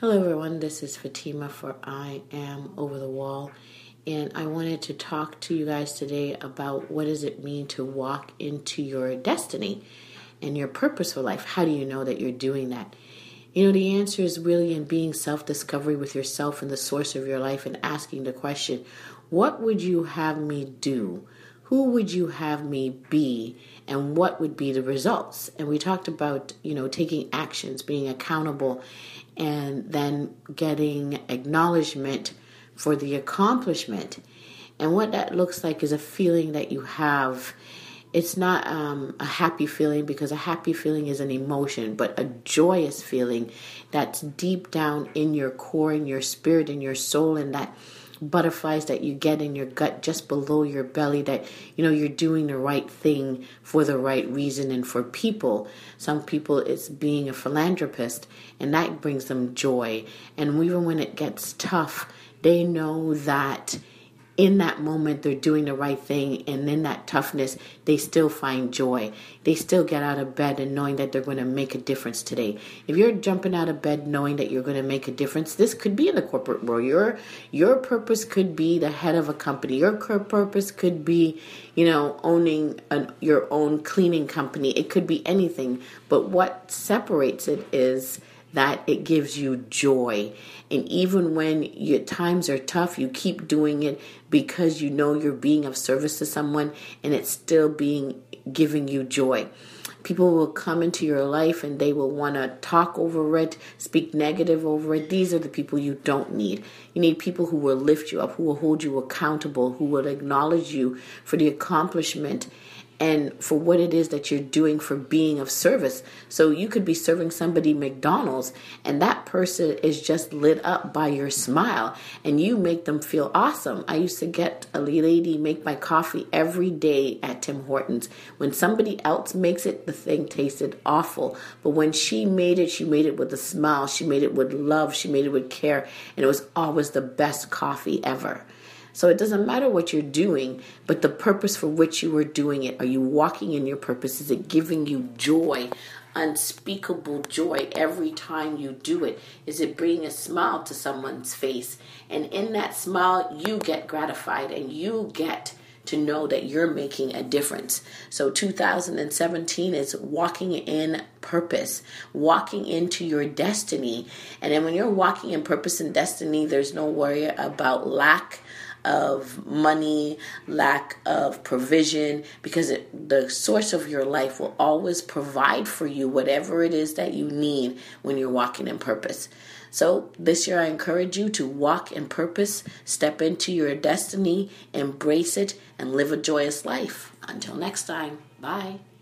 Hello everyone, this is Fatima for I Am Over the Wall, and I wanted to talk to you guys today about what does it mean to walk into your destiny and your purpose for life. How do you know that you're doing that? The answer is really in being self-discovery with yourself and the source of your life and asking the question, what would you have me do? Who would you have me be? And what would be the results? And we talked about, taking actions, being accountable, and then getting acknowledgement for the accomplishment. And what that looks like is a feeling that you have. It's not a happy feeling, because a happy feeling is an emotion, but a joyous feeling that's deep down in your core, in your spirit, in your soul, and that butterflies that you get in your gut just below your belly, that you're doing the right thing for the right reason and for people. Some people, it's being a philanthropist, and that brings them joy. And even when it gets tough, they know that in that moment they're doing the right thing, and in that toughness they still find joy. They still get out of bed and knowing that they're going to make a difference today. If you're jumping out of bed knowing that you're going to make a difference, this could be in the corporate world. Your purpose could be the head of a company. Your purpose could be owning your own cleaning company. It could be anything, but what separates it is that it gives you joy. And even when your times are tough, you keep doing it because you're being of service to someone, and it's still giving you joy. People will come into your life and they will want to talk over it, speak negative over it. These are the people you don't need. You need people who will lift you up, who will hold you accountable, who will acknowledge you for the accomplishment and for what it is that you're doing for being of service. So you could be serving somebody McDonald's, and that person is just lit up by your smile, and you make them feel awesome. I used to get a lady make my coffee every day at Tim Hortons. When somebody else makes it, the thing tasted awful. But when she made it with a smile. She made it with love. She made it with care. And it was always the best coffee ever. So it doesn't matter what you're doing, but the purpose for which you are doing it. Are you walking in your purpose? Is it giving you joy, unspeakable joy every time you do it? Is it bringing a smile to someone's face? And in that smile, you get gratified and you get to know that you're making a difference. So 2017 is walking in purpose, walking into your destiny. And then when you're walking in purpose and destiny, there's no worry about lack of money, lack of provision, because the source of your life will always provide for you whatever it is that you need when you're walking in purpose. So this year I encourage you to walk in purpose, step into your destiny, embrace it, and live a joyous life. Until next time, bye.